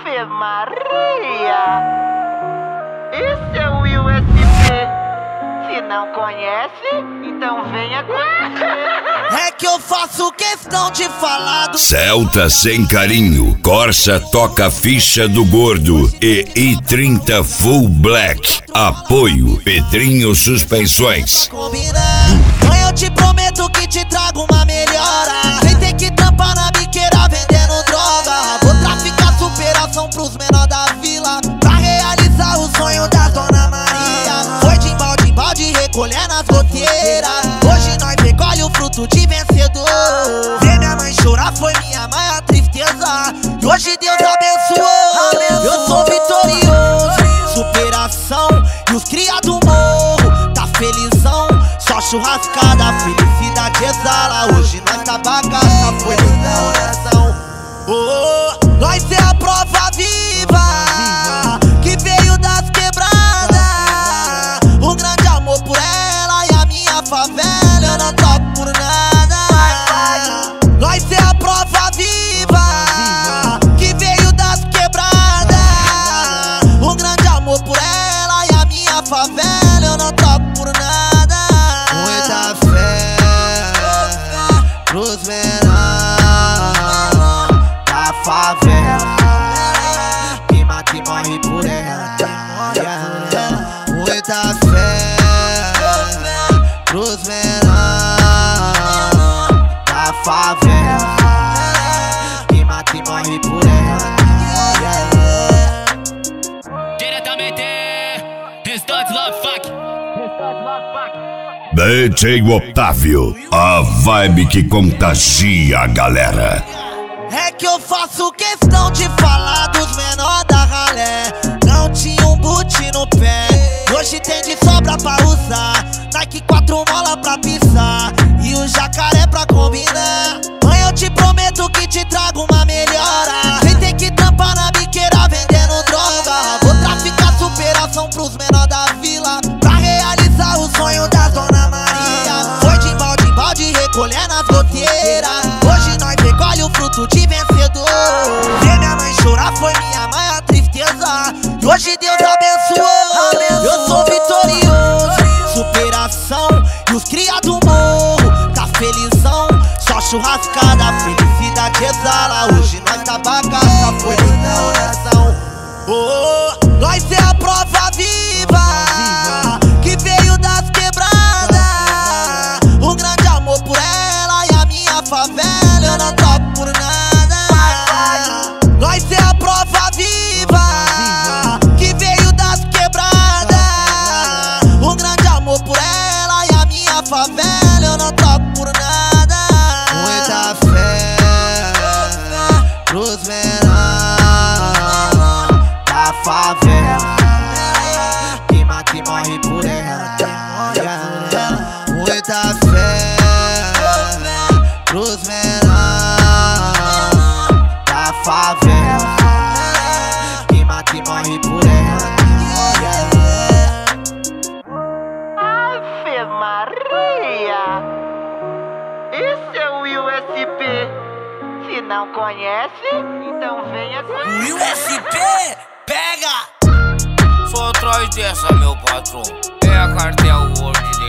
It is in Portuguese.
Ave Maria! Esse é o USB. Se não conhece, então venha conhecer. É que eu faço questão de falar do Celta Sem Carinho, Corsa Toca Ficha do Gordo e i30 Full Black. Apoio Pedrinho Suspensões. Mãe, eu te prometo que te trago uma melhora. Sem ter que tampar na biqueira vendendo droga. Vou traficar superação pros menores da vila, pra realizar o sonho da Dona Maria. Foi de balde em balde recolhendo as goteiras. Hoje nós recolhe o fruto de vencedor. Ver minha mãe chorar foi minha maior tristeza. E hoje Deus abençoou. Eu sou vitorioso, superação. E os cria do morro tá felizão. Só churrascada, felicidade exala. Hoje nós tá bagaça, foi no coração. Oh, nós é a prova viva que veio das quebradas. Um grande amor por ela e a minha favela. Eu não troco por nada. Nós é a prova viva que veio das quebradas. Um grande amor por ela e a minha favela. Eu não troco por nada. Muita fé pros menores da favela que mata e morre por ela. Muita fé pros menores da favela que mata e morre por ela. Diretamente, Restante Love Fuck. DJ Otávio, a vibe que contagia a galera. É que eu faço questão de falar dos menores da ralé. Não tinha um boot no pé, hoje tem de sobra pra usar. Nike 4 mola pra pisar e o jacaré pra combinar. Mãe, eu te prometo que te trago uma melhora. Sem ter que tampar na biqueira vendendo droga. Vou traficar superação pros menores da vila, pra realizar o sonho da Dona Maria. Foi de balde em balde recolhendo as goteiras. Hoje nós recolhe o fruto de vencedor. Ver minha mãe chorar foi minha maior tristeza. E hoje Deus abençoou. Eu sou vitorioso, superação. E os cria do morro tá felizão. Só churrascada, felicidade exala. Hoje nós tá bagaça, foi no coração. Oh, nós é a prova viva que veio das quebradas. Um grande amor por ela e a minha favela. Eu não troco por nada. Nós é a prova viva que veio das quebradas. Um grande amor por ela e a minha favela. Eu não troco por nada. Muita fé pros menores da favela que mata e morre por ela. Muita fé pros menores da favela que mata e morre por ela. Ave Maria! Esse é o USB. Se não conhece, então venha conhecer. USB, pega! Só atrás dessa, meu patrão. É a cartel World